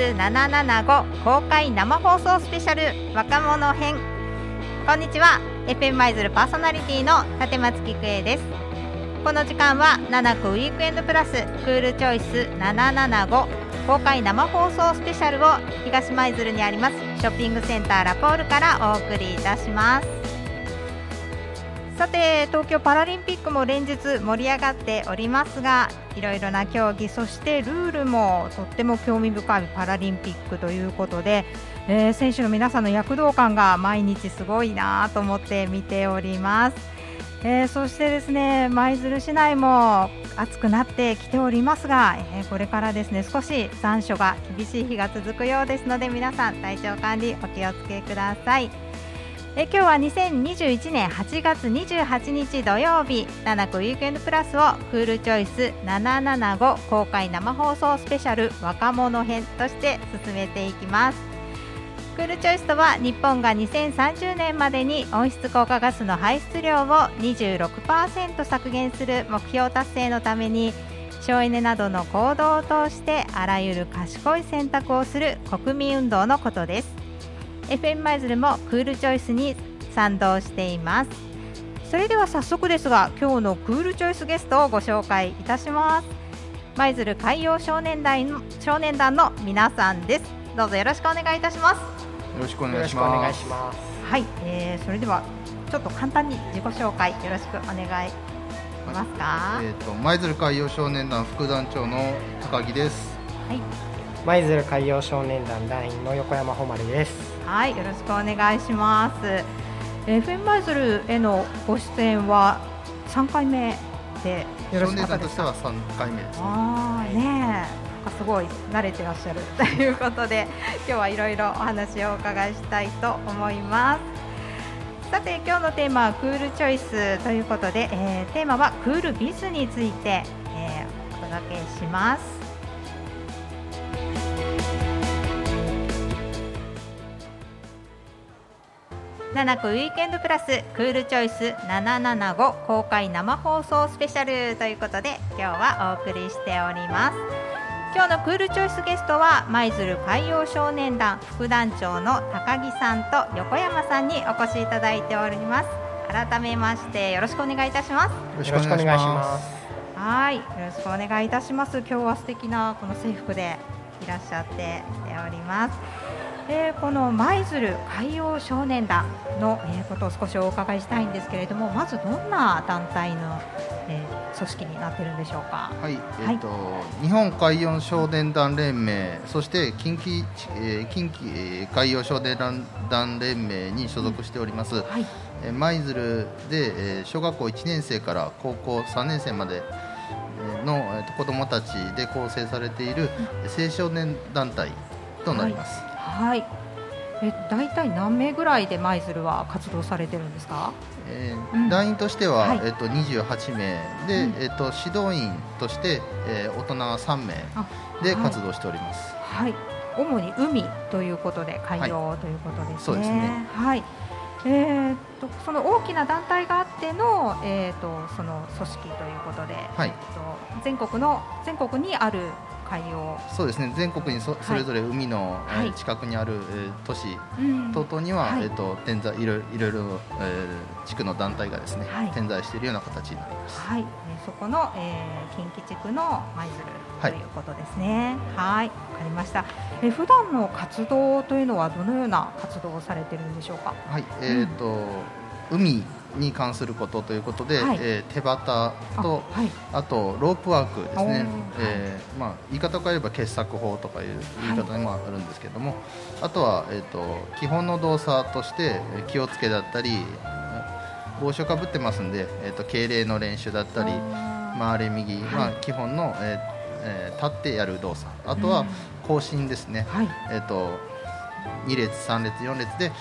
775公開生放送スペシャル若者編。こんにちは、FM 舞鶴パーソナリティの立松菊江です。この時間は7区ウィークエンドプラスクールチョイス775公開生放送スペシャルを東舞鶴にありますショッピングセンターラポールからお送りいたします。さて、東京パラリンピックも連日盛り上がっておりますが、いろいろな競技、そしてルールもとっても興味深いパラリンピックということで、選手の皆さんの躍動感が毎日すごいなと思って見ております。そしてですね、舞鶴市内も暑くなってきておりますが、これからですね、少し残暑が厳しい日が続くようですので、皆さん体調管理お気をつけください。今日は2021年8月28日土曜日、7区ウィークエンドプラスをクールチョイス775公開生放送スペシャル若者編として進めていきます。クールチョイスとは、日本が2030年までに温室効果ガスの排出量を 26% 削減する目標達成のために、省エネなどの行動を通してあらゆる賢い選択をする国民運動のことです。FM 舞鶴もクールチョイスに賛同しています。それでは早速ですが、今日のクールチョイスゲストをご紹介いたします。舞鶴海洋少年団の皆さんです。どうぞよろしくお願いいたします。 よろしくお願いします。 はい、それではちょっと簡単に自己紹介よろしくお願いしますか。 舞鶴海洋少年団副団長の高木です。 はい、 舞鶴海洋少年団団員の横山誉です。 はい、よろしくお願いします。FM 舞鶴へのご出演は3回目でよろしかったですか。 少年団としては3回目ですね。 あーねえ、すごい慣れてらっしゃるということで、今日はいろいろお話をお伺いしたいと思います。さて、今日のテーマはクールチョイスということで、テーマはクールビズについて、お届けします。7区ウィークエンドプラスクールチョイス775公開生放送スペシャルということで、今日はお送りしております。今日のクールチョイスゲストは舞鶴海洋少年団副団長の高木さんと横山さんにお越しいただいております。改めましてよろしくお願いいたします。 よろしくお願いします。 はい、よろしくお願いいたします。今日は素敵なこの制服でいらっしゃっております。この舞鶴海洋少年団のことを少しお伺いしたいんですけれども、まずどんな団体の組織になっているんでしょうか。 はい、日本海洋少年団連盟、そして近畿海洋少年団連盟に所属しております。舞鶴で小学校1年生から高校3年生までの子どもたちで構成されている青少年団体となります。 はい、だいたい何名ぐらいで舞鶴は活動されてるんですか。 団員としては、28名で、指導員として、大人は3名で活動しております。 はい、主に海ということで海洋ということですね。 そうですね。 はい、その大きな団体があっての、その組織ということで、全国にある海洋、 そうですね、全国にそれぞれ海の、近くにある、都市等々には、点在いろいろ、地区の団体がですね、点在しているような形になります。 はい、そこの、近畿地区の舞鶴ということですね。はい、わかりました。普段の活動というのはどのような活動をされているんでしょうか。 はい、海に関することということで、手旗と、あとロープワークですね。言い方を変えれば傑作法とかいう言い方もあるんですけれども、あとは、基本の動作として気をつけだったり、帽子をかぶってますんで、敬礼の練習だったり、回れ右、基本の、立ってやる動作、あとは行進ですね。2列3列4列で、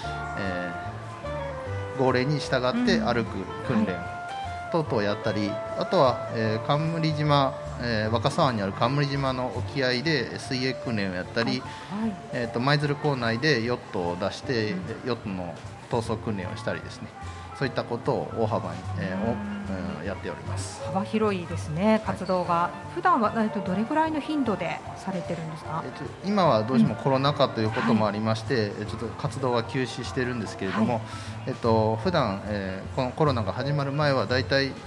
号令に従って歩く訓練等々やったり、あとは、冠島若狭湾にある冠島の沖合で水泳訓練をやったり、舞鶴港内でヨットを出して、ヨットの逃走訓練をしたりですね、そういったことを大幅に、やっております。 幅広いですね、活動が。普段はどれぐらいの頻度でされてるんですか？ 今はどうしてもコロナ禍ということもありまして、ちょっと活動は休止しているんですけれども、普段、このコロナが始まる前はだいたい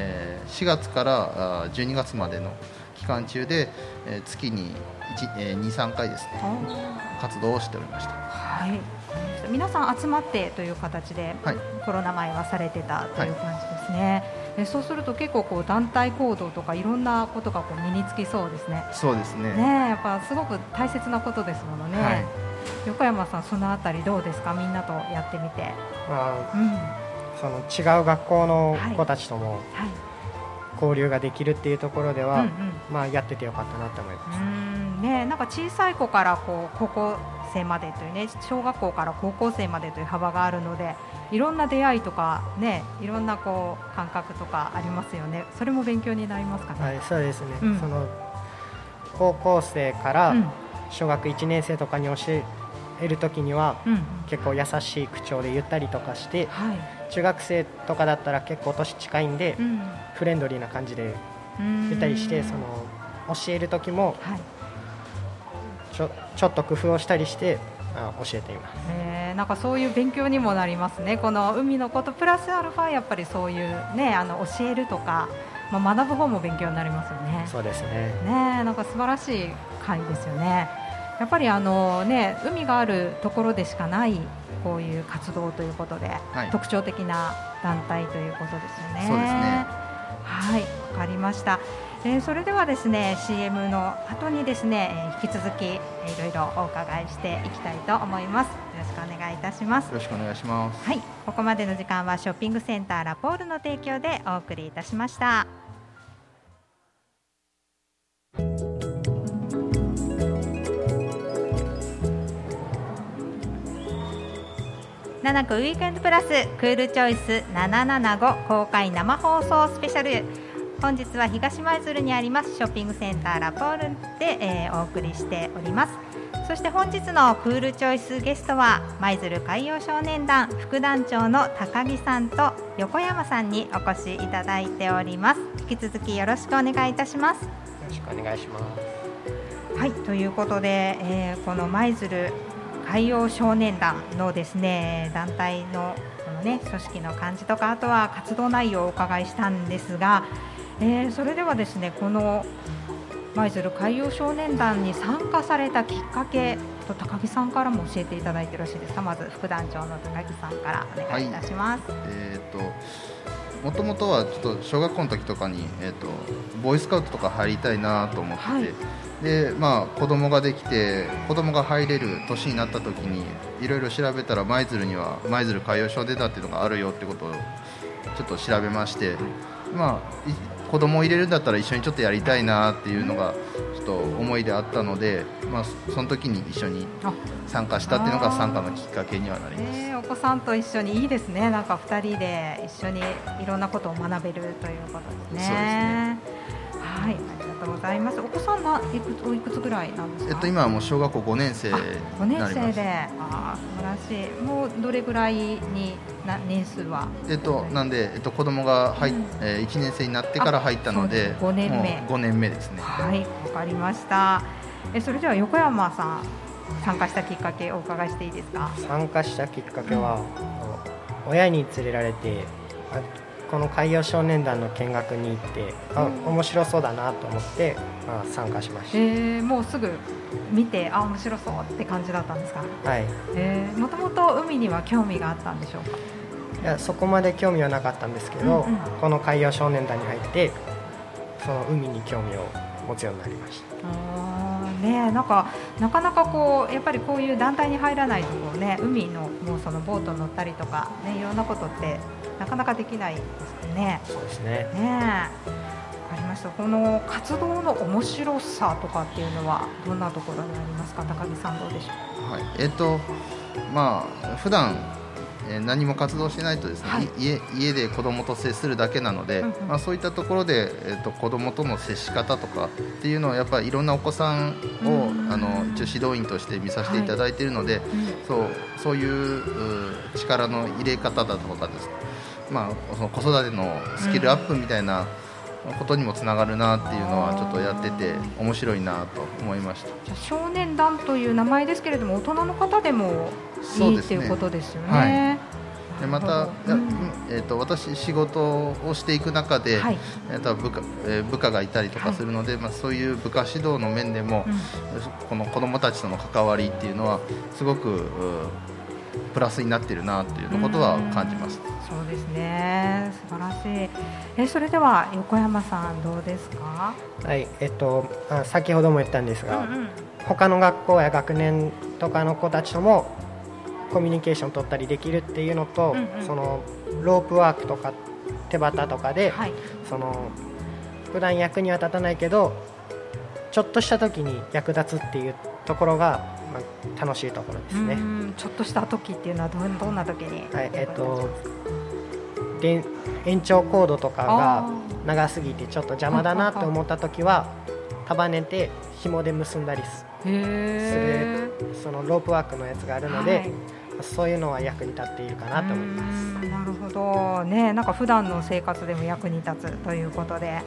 4月から12月までの期間中で月に2、3回ですね、活動をしておりました。 はい、皆さん集まってという形で、コロナ前はされてたという感じですね。そうすると結構団体行動とかいろんなことが身につきそうですね。 そうですね。 やっぱすごく大切なことですものね。横山さん、そのあたりどうですか？みんなとやってみて。 その違う学校の子たちとも交流ができるっていうところでは、やっててよかったなと思います。 なんか小さい子から高校生までというね、小学校から高校生までという幅があるので、いろんな出会いとかね、いろんな感覚とかありますよね。それも勉強になりますかね。 はい、そうですね。その高校生から小学1年生とかに教える時には、結構優しい口調で言ったりとかして、中学生とかだったら結構年近いんで、フレンドリーな感じで言ったりして、その教える時も、ちょっと工夫をしたりして教えています。 なんかそういう勉強にもなりますね。この海のことプラスアルファ、やっぱりそういうね、教えるとか、学ぶ方も勉強になりますよね。 そうですね。 なんか素晴らしい会ですよね。やっぱり海があるところでしかないこういう活動ということで、特徴的な団体ということですよね。 そうですね。 はい、わかりました。それではですね、 CM の後にですね、引き続きいろいろお伺いしていきたいと思います。よろしくお願いいたします。 よろしくお願いします。 はい、ここまでの時間はショッピングセンターラポールの提供でお送りいたしました。7区ウィークエンドプラスクールチョイス775公開生放送スペシャル。本日は東舞鶴にありますショッピングセンターラポールで、お送りしております。そして本日のクールチョイスゲストは舞鶴海洋少年団副団長の高木さんと横山さんにお越しいただいております。引き続きよろしくお願いいたします。よろしくお願いします。 はい、ということで、この舞鶴海洋少年団のですね、団体のこのね、組織の感じとか、あとは活動内容をお伺いしたんですが、それではですね、この舞鶴海洋少年団に参加されたきっかけと高木さんからも教えていただいてよろしいですか？まず副団長の高木さんからお願いいたします。 もともとはちょっと小学校の時とかに、ボーイスカウトとか入りたいなと思ってて、で子供ができて子供が入れる年になった時にいろいろ調べたら、舞鶴には舞鶴海洋少年団っていうのがあるよってことをちょっと調べまして、子供を入れるんだったら一緒にちょっとやりたいなっていうのがちょっと思いであったので、その時に一緒に参加したっていうのが参加のきっかけにはなります。 お子さんと一緒にいいですね。なんか2人で一緒にいろんなことを学べるということですね。 そうですね。 はい、ありがとうございます。お子さんはいくつぐらいなんですか？ 今はもう小学校5年生になります。 5年生で、素晴らしい。もうどれぐらいに年数は？ なんで、子供が1年生になってから入ったので、 5年目。 もう5年目ですね。 はい、わかりました。それでは横山さん、参加したきっかけをお伺いしていいですか？ 参加したきっかけは、親に連れられてこの海洋少年団の見学に行って、面白そうだなと思って、参加しました。もうすぐ見て面白そうって感じだったんですか？ はい。 もともと海には興味があったんでしょうか？ いや、そこまで興味はなかったんですけど、この海洋少年団に入ってその海に興味を持つようになりました。 なんかなかなかやっぱりこういう団体に入らないとね、海のもうそのボート乗ったりとかね、いろんなことってなかなかできないですよね。 そうですね。 わかりました。この活動の面白さとかっていうのはどんなところにありますか？高木さんどうでしょう？ はい、普段、 何も活動しないとですね、家で子どもと接するだけなので、そういったところで、子どもとの接し方とかっていうのをやっぱりいろんなお子さんを一応指導員として見させていただいているので、そういう力の入れ方だとかですね、その子育てのスキルアップみたいなことにもつながるなっていうのはちょっとやってて面白いなと思いました。 じゃ少年団という名前ですけれども、大人の方でもいいっていうことですよね。 でまた、私仕事をしていく中で、部下がいたりとかするので、そういう部下指導の面でも、この子どもたちとの関わりっていうのはすごくプラスになっているなということは感じます。 そうですね、素晴らしい。それでは横山さんどうですか？ はい、先ほども言ったんですが、他の学校や学年とかの子たちともコミュニケーション取ったりできるっていうのと、そのロープワークとか手旗とかで、その普段役には立たないけどちょっとした時に役立つっていうところが、楽しいところですね。 ちょっとした時っていうのはどんな時に？ 延長コードとかが長すぎてちょっと邪魔だなと思った時は束ねて紐で結んだりするそのロープワークのやつがあるので、そういうのは役に立っているかなと思います。 なるほどね。なんか普段の生活でも役に立つということで、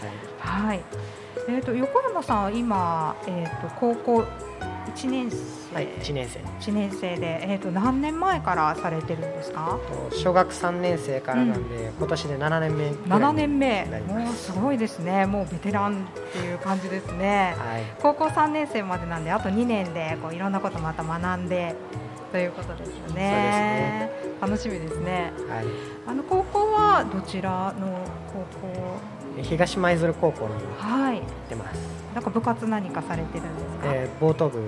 横山さんは今、高校1年生で、何年前からされてるんですか？ 小学3年生からなんで、今年で7年目 7年目、もうすごいですね。もうベテランっていう感じですね。高校3年生までなんで、あと2年でいろんなことまた学んでということですよね。楽しみですね。高校はどちらの高校？ 東舞鶴高校に行ってます。 なんか部活何かされてるんですか？ ボート部。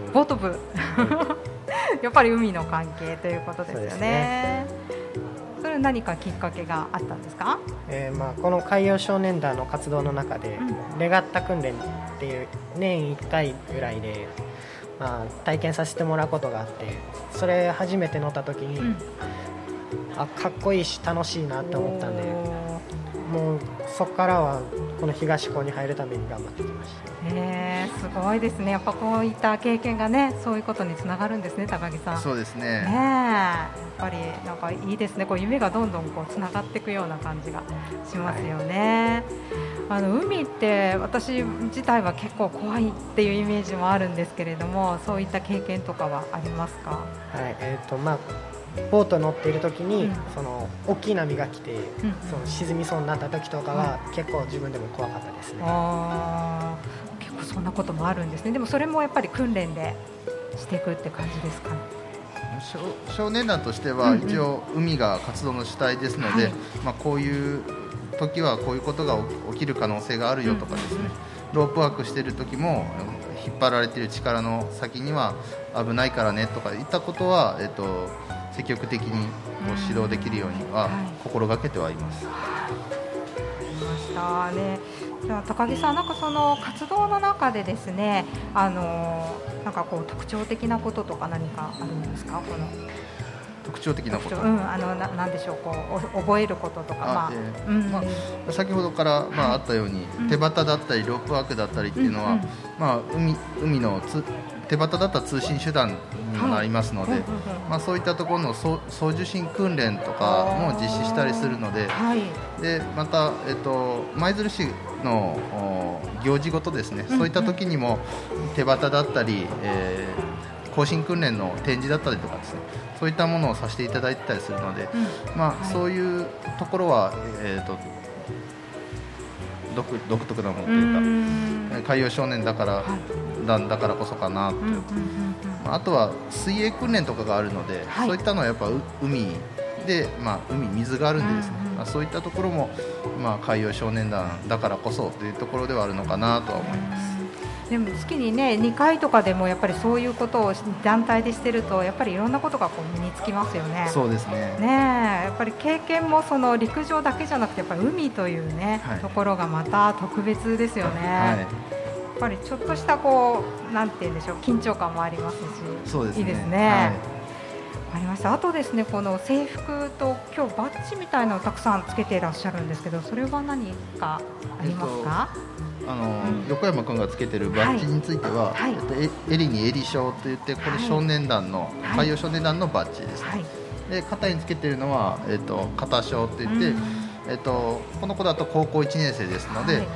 やっぱり海の関係ということですよね。それは何かきっかけがあったんですか？ この海洋少年団の活動の中で、レガッタ訓練っていう年1回ぐらいで、体験させてもらうことがあって、それ初めて乗った時に、かっこいいし楽しいなと思ったんで、もうそこからはこの東高に入るために頑張ってきました。 すごいですね。やっぱこういった経験がね、そういうことにつながるんですね、高木さん。 そうですね。 やっぱりなんかいいですね。夢がどんどんつながっていくような感じがしますよね。海って私自体は結構怖いっていうイメージもあるんですけれども、そういった経験とかはありますか？ ボート乗っている時に、その大きい波が来て、その沈みそうになった時とかは、結構自分でも怖かったですね。 結構そんなこともあるんですね。でもそれもやっぱり訓練でしていくって感じですかね。 少年団としては一応海が活動の主体ですので、こういう時はこういうことが起きる可能性があるよとかですね、ロープワークしている時も引っ張られている力の先には危ないからねとかいったことは、積極的に指導できるようには心がけてはいます。 わかりましたね。じゃあ高木さん、なんかその活動の中でですね、なんか特徴的なこととか何かあるんですか？この特徴的なこと、 なんでしょう、覚えることとか、 先ほどからあったように、手旗だったりロープワークだったりっていうのは、海の手旗だったら通信手段にもなりますので、そういったところの送受信訓練とかも実施したりするので、でまた、舞鶴市の行事ごとですね、そういった時にも手旗だったり、行進訓練の展示だったりとかですね、そういったものをさせていただいてたりするので、そういうところは、独特なものというか、海洋少年だからこそかなと、あとは水泳訓練とかがあるので、そういったのはやっぱ海で、水があるんでですね、そういったところも、海洋少年団だからこそというところではあるのかなとは思います。 でも月にね2回とかでもやっぱりそういうことを団体でしてると、やっぱりいろんなことが身につきますよね。 そうですね。 やっぱり経験もその陸上だけじゃなくて、やっぱり海というね、ところがまた特別ですよね。やっぱりちょっとしたなんて言うんでしょう、緊張感もありますし、 そうですね、 いいですね。 ありました。あとですね、この制服と今日バッジみたいなのをたくさんつけていらっしゃるんですけど、それは何かありますか？ 横山君がつけてるバッジについては、襟に襟章といって、これ少年団の、海洋少年団のバッジですね。で肩につけているのは、肩章といって、この子だと高校1年生ですので、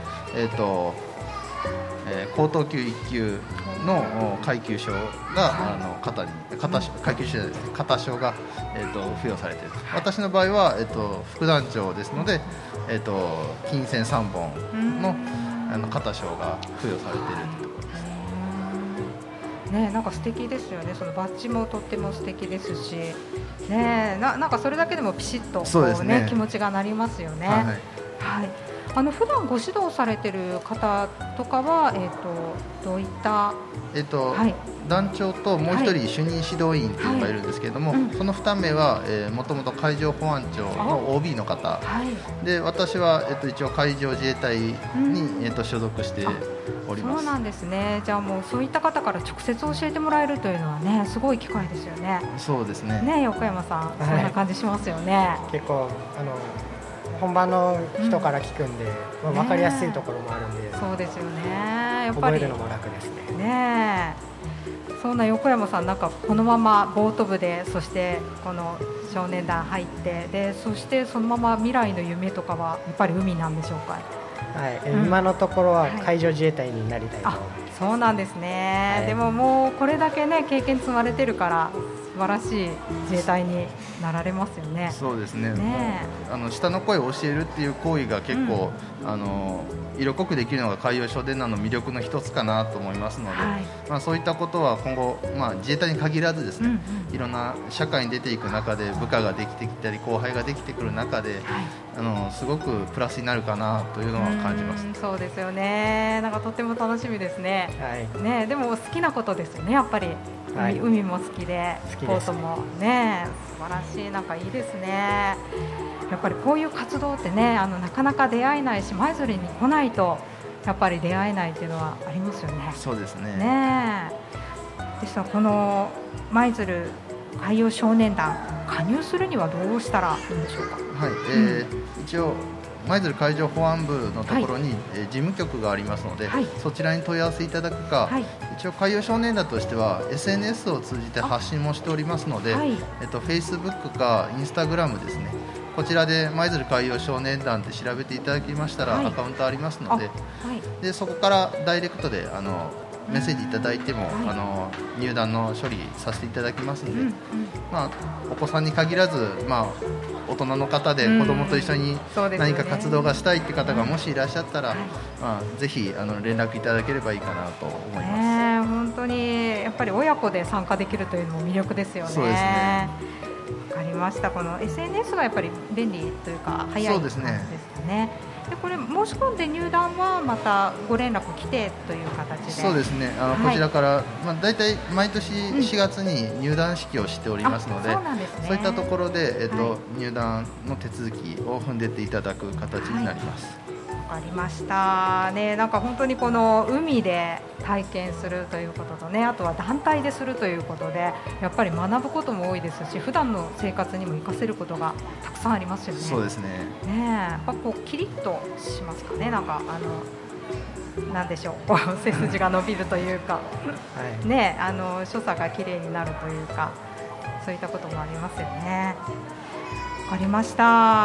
高等級1級の階級章が、階級章じゃないですね、肩章が、付与されている。私の場合は、副団長ですので、金線3本の肩章が付与されているというところです。 なんか素敵ですよね。そのバッジもとっても素敵ですし、なんかそれだけでもピシッとこう、気持ちがなりますよね。普段ご指導されている方とかは、どういった、 団長ともう一人主任指導員というのがいるんですけれども、その2名はもともと海上保安庁の OB の方で、私は、一応海上自衛隊に、所属しております。 そうなんですね。じゃあもうそういった方から直接教えてもらえるというのはね、すごい機会ですよね。 そうですね。 横山さん、そんな感じしますよね。 結構本場の人から聞くんで、分かりやすいところもあるんで、 そうですよね。やっぱり覚えるのも楽ですね。 そんな横山さん、なんかこのままボート部で、そしてこの少年団入って、でそしてそのまま未来の夢とかはやっぱり海なんでしょうか？ 今のところは海上自衛隊になりたいと思います。 そうなんですね。でももうこれだけね、経験積まれてるから素晴らしい自衛隊になられますよね。 そうですね。下の声を教えるっていう行為が結構、色濃くできるのが海洋少年団の魅力の一つかなと思いますので、そういったことは今後、自衛隊に限らずですね、いろんな社会に出ていく中で部下ができてきたり後輩ができてくる中で、すごくプラスになるかなというのは感じます。 そうですよね。なんかとっても楽しみですね。でも好きなことですよね、やっぱり。海も好きで、ボートもね、素晴らしい。なんかいいですね。やっぱりこういう活動ってね、なかなか出会えないし、舞鶴に来ないとやっぱり出会えないっていうのはありますよね。 そうですね。 ですからこの舞鶴海洋少年団、加入するにはどうしたらいいんでしょうか？ 一応舞鶴海上保安部のところに、事務局がありますので、そちらに問い合わせいただくか、一応海洋少年団としては SNS を通じて発信もしておりますので、Facebook か Instagram ですね、こちらで舞鶴海洋少年団って調べていただきましたら、アカウントありますので、でそこからダイレクトでメッセージいただいても、入団の処理させていただきますので、お子さんに限らず、大人の方で子供と一緒に何か活動がしたいって方がもしいらっしゃったら、ぜひ連絡いただければいいかなと思います。 本当にやっぱり親子で参加できるというのも魅力ですよね。 そうですね。 わかりました。この SNS がやっぱり便利というか早い感じですね。でこれ申し込んで入団はまたご連絡来てという形で。 そうですね。こちらから、だいたい毎年4月に入団式をしておりますので、そういったところで、入団の手続きを踏んでっていただく形になります。 わかりましたね。なんか本当にこの海で体験するということとね、あとは団体でするということで、やっぱり学ぶことも多いですし、普段の生活にも活かせることがたくさんありますよね。 そうですね。 やっぱこうキリッとしますかね。なんかなんでしょう、背筋が伸びるというか、所作が綺麗になるというか、そういったこともありますよね。わかりました。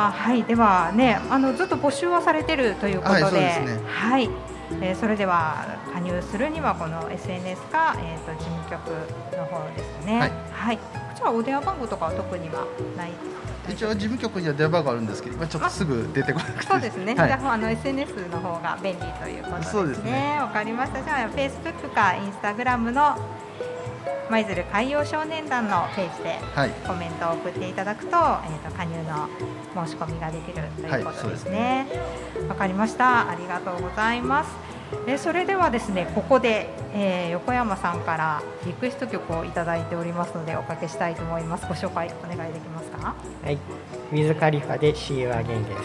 ではね、ずっと募集はされているということで、それでは加入するにはこの SNS か、事務局の方ですね。こちらお電話番号とかは特にはない。 一応事務局には電話番号あるんですけど、ちょっとすぐ出てこなくて。 そうですね。じゃあSNS の方が便利ということですね。 そうですね。 わかりました。じゃあ Facebook か Instagram の舞鶴海洋少年団のページでコメントを送っていただくと、加入の申し込みができるということですね。わかりました。ありがとうございます。それではですね、ここで、横山さんからリクエスト曲をいただいておりますのでおかけしたいと思います。ご紹介お願いできますか？ ウィズカリファで See You Again です。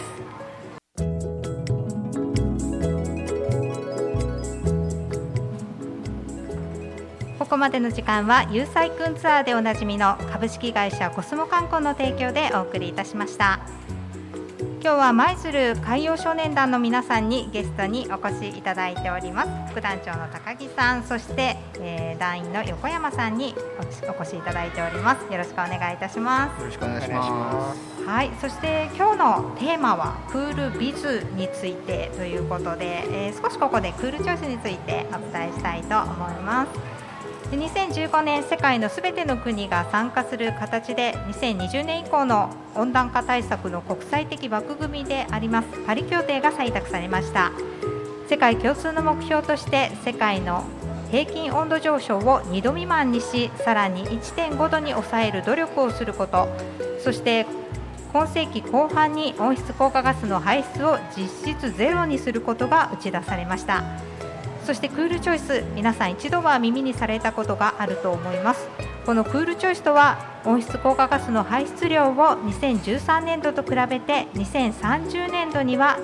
ここまでの時間はユーサイクンツアーでおなじみの株式会社コスモ観光の提供でお送りいたしました。今日は舞鶴海洋少年団の皆さんにゲストにお越しいただいております。副団長の高木さん、そして、団員の横山さんにお越しいただいております。よろしくお願いいたします。 よろしくお願いします。 はい、そして今日のテーマはクールビズについてということで、少しここでクールチョイスについてお伝えしたいと思います。2015年世界のすべての国が参加する形で2020年以降の温暖化対策の国際的枠組みでありますパリ協定が採択されました。世界共通の目標として世界の平均温度上昇を2度未満にし、さらに 1.5 度に抑える努力をすること、そして今世紀後半に温室効果ガスの排出を実質ゼロにすることが打ち出されました。そしてクールチョイス、皆さん一度は耳にされたことがあると思います。このクールチョイスとは、温室効果ガスの排出量を2013年度と比べて2030年度には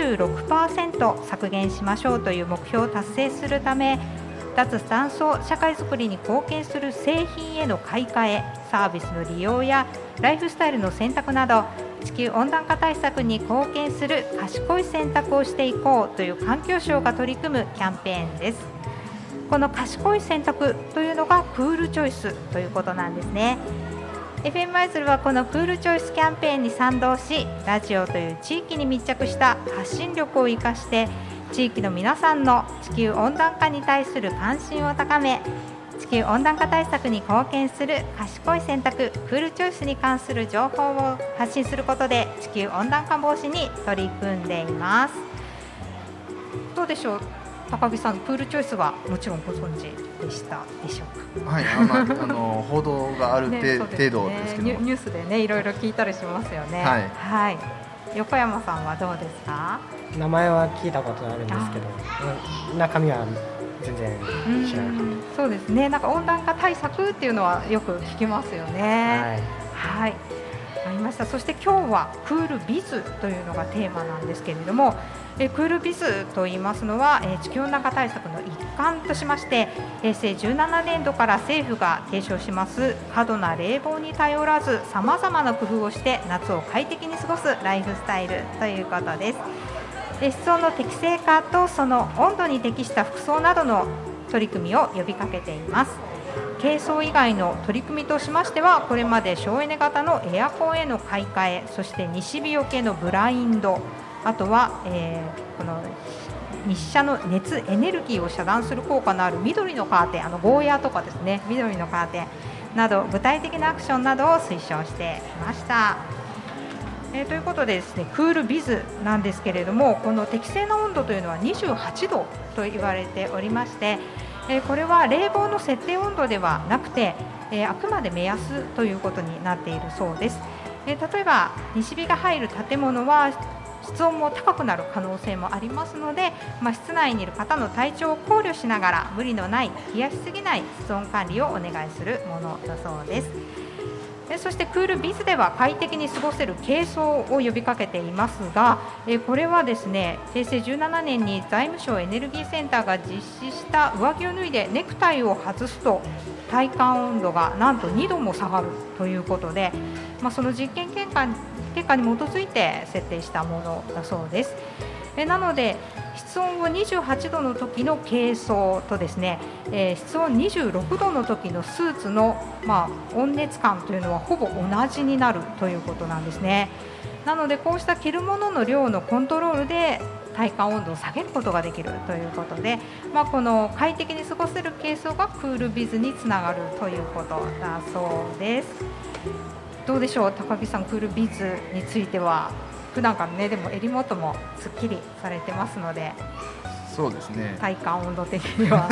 26% 削減しましょうという目標を達成するため、脱炭素社会づくりに貢献する製品への買い替え、サービスの利用やライフスタイルの選択など、地球温暖化対策に貢献する賢い選択をしていこうという環境省が取り組むキャンペーンです。この賢い選択というのがクールチョイスということなんですね。FM 舞鶴はこのクールチョイスキャンペーンに賛同し、ラジオという地域に密着した発信力を生かして地域の皆さんの地球温暖化に対する関心を高め、地球温暖化対策に貢献する賢い選択、クールチョイスに関する情報を発信することで地球温暖化防止に取り組んでいます。どうでしょう、高木さん、クールチョイスはもちろんご存知でしたでしょうか。 はい、報道がある程度ですけど、 ニュースでね、いろいろ聞いたりしますよね。はい、横山さんはどうですか。 名前は聞いたことあるんですけど、中身は全然知らなかった。 そうですね、なんか温暖化対策っていうのはよく聞きますよね。はい、ありました。そして今日はクールビズというのがテーマなんですけれども、クールビズと言いますのは、地球温暖化対策の一環としまして、平成17年度から政府が提唱します過度な冷房に頼らず、さまざまな工夫をして夏を快適に過ごすライフスタイルということです。室温の適正化とその温度に適した服装などの取り組みを呼びかけています。軽装以外の取り組みとしましては、これまで省エネ型のエアコンへの買い替え、そして西日よけのブラインド、あとは、この日射の熱エネルギーを遮断する効果のある緑のカーテン、ゴーヤーとかですね、緑のカーテンなど具体的なアクションなどを推奨していました。ということでですね、クールビズなんですけれども、この適正な温度というのは28度と言われておりまして、これは冷房の設定温度ではなくて、あくまで目安ということになっているそうです。例えば西日が入る建物は室温も高くなる可能性もありますので、室内にいる方の体調を考慮しながら、無理のない冷やしすぎない室温管理をお願いするものだそうです。そしてクールビズでは快適に過ごせる軽装を呼びかけていますが、これはですね、平成17年に財務省エネルギーセンターが実施した上着を脱いでネクタイを外すと体感温度がなんと2度も下がるということで、その実験結果に基づいて設定したものだそうです。なので室温を28度の時の軽装とですね、室温26度の時のスーツの、温熱感というのはほぼ同じになるということなんですね。なのでこうした着るものの量のコントロールで体感温度を下げることができるということで、この快適に過ごせる軽装がクールビズにつながるということだそうです。どうでしょう、高木さん、クールビズについては普段からね、でも襟元もすっきりされてますので。 そうですね、 体感温度的には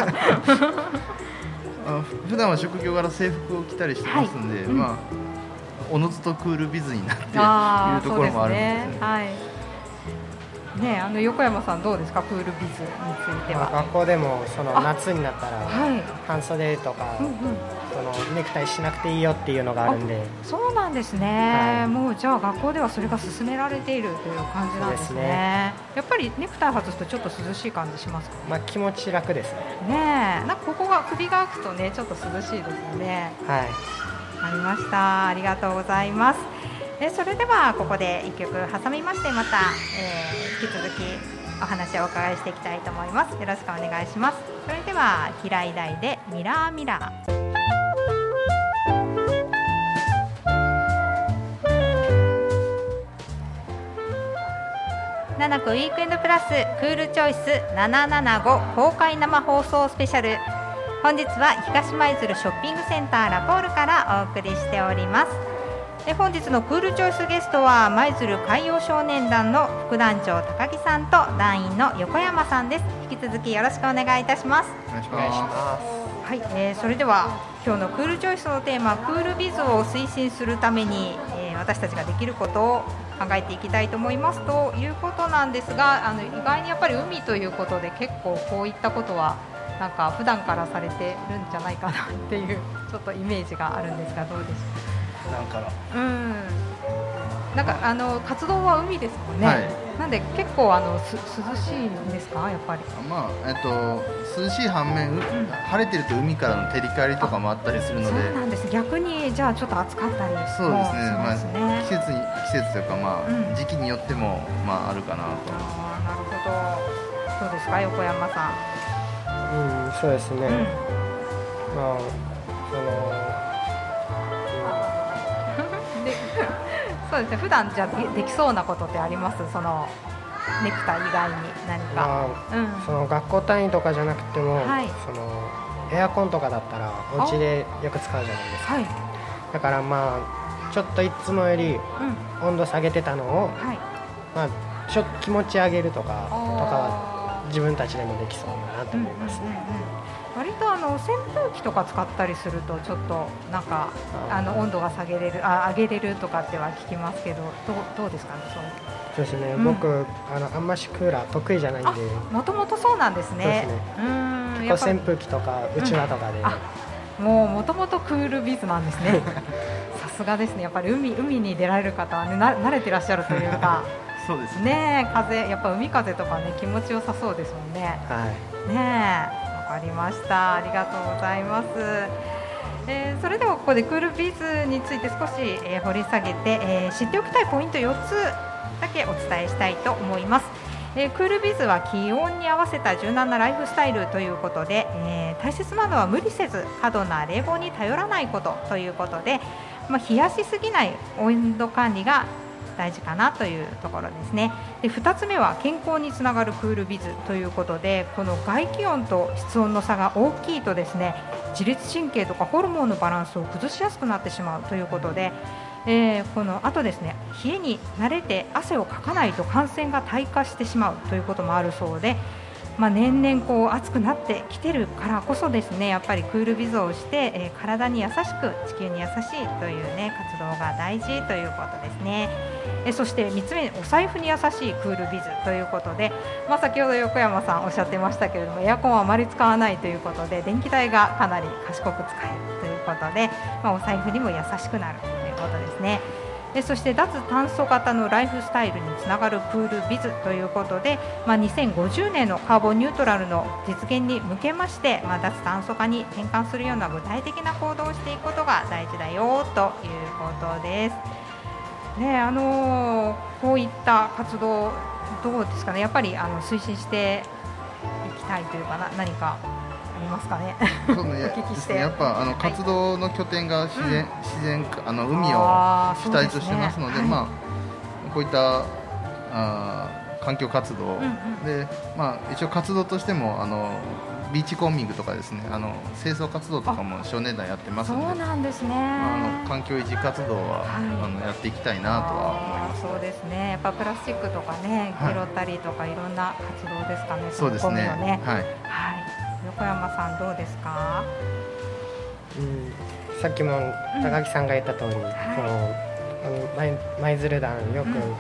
普段は職業柄制服を着たりしてますんで、おのずとクールビズになっているところもあるんですね。 ね、横山さんどうですか、プールビズについては。 学校でもその夏になったら半袖とか、そのネクタイしなくていいよっていうのがあるんで。 そうなんですね、もうじゃあ学校ではそれが勧められているという感じなんですね。やっぱりネクタイ外すとちょっと涼しい感じしますか？ 気持ち楽ですね。 なんかここが首が開くとね、ちょっと涼しいですよね。 はい、 ありました。ありがとうございます。それではここで1曲挟みまして、また、引き続きお話をお伺いしていきたいと思います。よろしくお願いします。それでは平井大でミラーミラー。7区ウィークエンドプラスクールチョイス775公開生放送スペシャル。本日は東舞鶴ショッピングセンターラポールからお送りしております。本日のクールチョイスゲストは舞鶴海洋少年団の副団長高木さんと団員の横山さんです。引き続きよろしくお願いいたします。 お願いします。 はい、それでは今日のクールチョイスのテーマ、クールビズを推進するために、私たちができることを考えていきたいと思いますということなんですが、意外にやっぱり海ということで結構こういったことはなんか普段からされてるんじゃないかなっていうちょっとイメージがあるんですが、どうでしょう。なんか活動は海ですもんね。はい、なんで結構涼しいんですか、やっぱり。 涼しい反面、晴れてると海からの照り返りとかもあったりするので。 そうなんです。逆にじゃあちょっと暑かったり。 そうですね。季節というか、時期によってもあるかなと。 なるほど。そうですか、横山さん。 そうですね。 そうですね。普段じゃできそうなことってあります？そのネクタイ以外に何か。 その学校単位とかじゃなくても、そのエアコンとかだったらお家でよく使うじゃないですか。だからちょっといつもより温度下げてたのを、ちょっと気持ち上げるとかは自分たちでもできそうだなと思いますね。 割と扇風機とか使ったりするとちょっとなんか温度が上げれるとかっては聞きますけど、どうですかね。 そうですね。僕あんましクーラー得意じゃないんで。 もともとそうなんですね。 結構扇風機とかうちわとかで。 もともとクールビズなんですね。さすがですね。やっぱり海に出られる方はね、慣れてらっしゃるというか。 そうですね。やっぱ海風とかね、気持ちよさそうですもんね。わかりました。ありがとうございます。それではここでクールビズについて少し、掘り下げて、知っておきたいポイント4つだけお伝えしたいと思います。クールビズは気温に合わせた柔軟なライフスタイルということで、大切なのは無理せず過度な冷房に頼らないことということで、冷やしすぎない温度管理が大事かなというところですね。で、2つ目は健康につながるクールビズということで、この外気温と室温の差が大きいとですね、自律神経とかホルモンのバランスを崩しやすくなってしまうということで、このあとですね、冷えに慣れて汗をかかないと感染が退化してしまうということもあるそうで、年々暑くなってきてるからこそですね、やっぱりクールビズをして、体に優しく地球に優しいというね、活動が大事ということですね。そして3つ目、お財布に優しいクールビズということで、先ほど横山さんおっしゃってましたけれども、エアコンはあまり使わないということで、電気代がかなり賢く使えるということで、お財布にも優しくなるということですね。そして脱炭素型のライフスタイルにつながるクールビズということで、2050年のカーボンニュートラルの実現に向けまして、脱炭素化に転換するような具体的な行動をしていくことが大事だよということです。こういった活動どうですかね。やっぱり推進していきたいというか、何かありますかね。お聞きして。 やっぱ活動の拠点が自然海を主体としてますので、こういった環境活動で、一応活動としてもビーチコーミングとかですね、清掃活動とかも少年団やってますので、 そうなんですね。 環境維持活動は、やっていきたいなとは思います。 そうですね。やっぱプラスチックとかね、拾ったりとかいろんな活動ですかね。 そうですね。 横山さんどうですか。 さっきも高木さんが言った通り、舞鶴団よく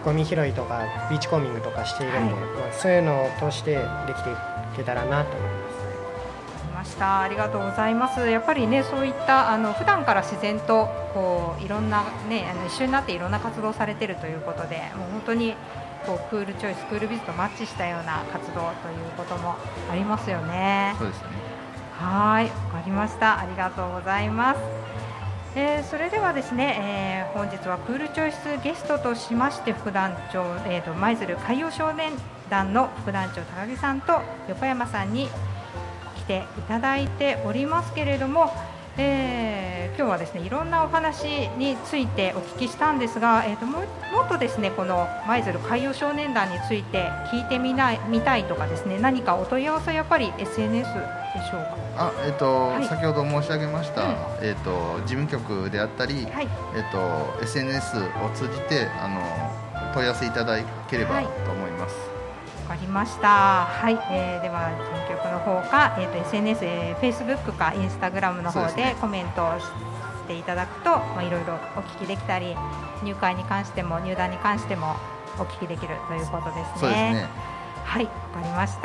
ゴミ拾いとかビーチコーミングとかしているので、そういうのを通してできていけたらなと思います。ありがとうございます。やっぱりね、そういった普段から自然とこういろんなね一緒になっていろんな活動をされているということで、もう本当にこうクールチョイス、クールビズとマッチしたような活動ということもありますよね。 そうですね。 はい、わかりました。ありがとうございます。それではですね、本日はクールチョイスゲストとしまして副団長、舞鶴海洋少年団の副団長高木さんと横山さんに来ていただいておりますけれども、今日はですねいろんなお話についてお聞きしたんですが、もっとですねこの舞鶴海洋少年団について聞いてみたいとかですね、何かお問い合わせはやっぱり SNS でしょうか。 はい、先ほど申し上げました、事務局であったり、はい、SNS を通じて問い合わせいただければと思います。 わかりました。はい、では事務局の方か、SNS、Facebook か Instagram の方でコメントをしていただくと、いろいろお聞きできたり、入会に関しても入団に関してもお聞きできるということですね。 そうですね。 はい、わかりました。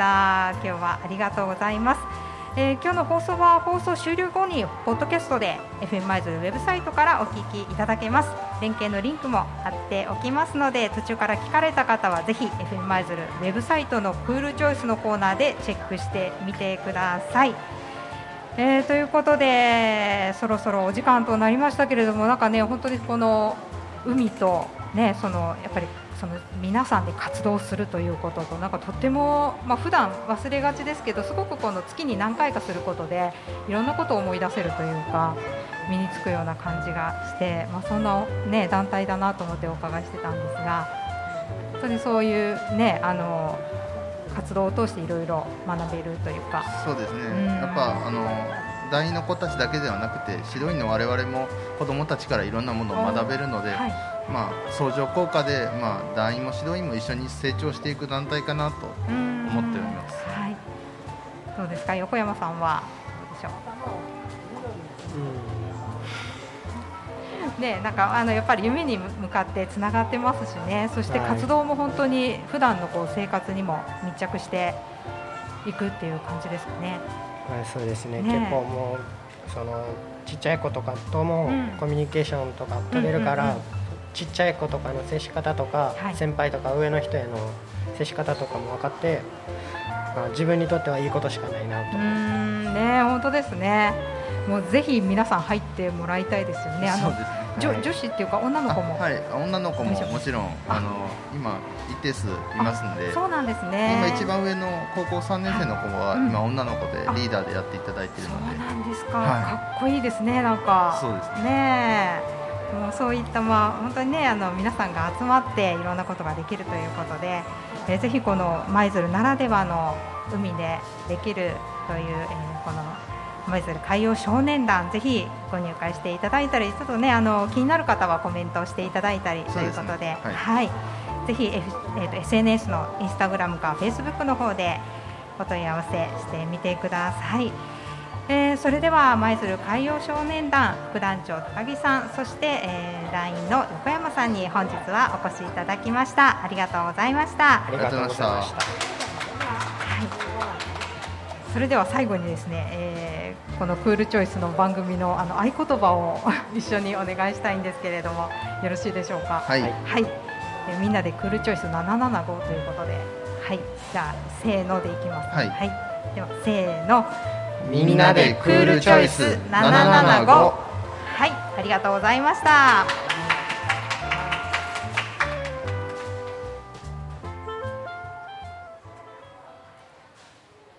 今日はありがとうございます。今日の放送は放送終了後にポッドキャストで FM 舞鶴ウェブサイトからお聞きいただけます。連携のリンクも貼っておきますので、途中から聞かれた方はぜひ FM 舞鶴ウェブサイトのクールチョイスのコーナーでチェックしてみてください。ということでそろそろお時間となりましたけれども、なんかね本当にこの海とねやっぱりその皆さんで活動するということと、なんかとっても、普段忘れがちですけど、すごくこの月に何回かすることでいろんなことを思い出せるというか身につくような感じがして、そんな、ね、団体だなと思ってお伺いしてたんですが、本当にそういう、ね、活動を通していろいろ学べるというか。 そうですね、やっぱ団員の子たちだけではなくて指導員の我々も子どもたちからいろんなものを学べるので、相乗効果で、団員も指導員も一緒に成長していく団体かなと思っております。 はい、どうですか、横山さんはどうでしょう。なんかやっぱり夢に向かってつながってますしね、そして活動も本当に普段のこう生活にも密着していくっていう感じですかね。 そうですね、結構もうちっちゃい子とかともコミュニケーションとか取れるから、ちっちゃい子とかの接し方とか、先輩とか上の人への接し方とかも分かって、自分にとってはいいことしかないなと思います。 本当ですね。もうぜひ皆さん入ってもらいたいですよね。 そうですね。 女子っていうか女の子も。 女の子ももちろん今一定数いますので。 そうなんですね。 今一番上の高校3年生の子は今女の子でリーダーでやっていただいているので。 そうなんですか。かっこいいですね。なんか。 そうですね。もうそういった本当にね皆さんが集まっていろんなことができるということで、ぜひこの舞鶴ならではの海でできるという、この舞鶴海洋少年団、ぜひご入会していただいたり、ちょっとね気になる方はコメントをしていただいたりということで、ぜひ、SNS のインスタグラムかフェイスブックの方でお問い合わせしてみてください。それでは舞鶴海洋少年団副団長高木さん、そして、団員の横山さんに本日はお越しいただきました。ありがとうございました。 ありがとうございました。 それでは最後にですね、このクールチョイスの番組の合言葉を一緒にお願いしたいんですけれども、よろしいでしょうか。みんなでクールチョイス775ということで、じゃあせーのでいきます。ではせーの、 みんなでクールチョイス775。 ありがとうございました。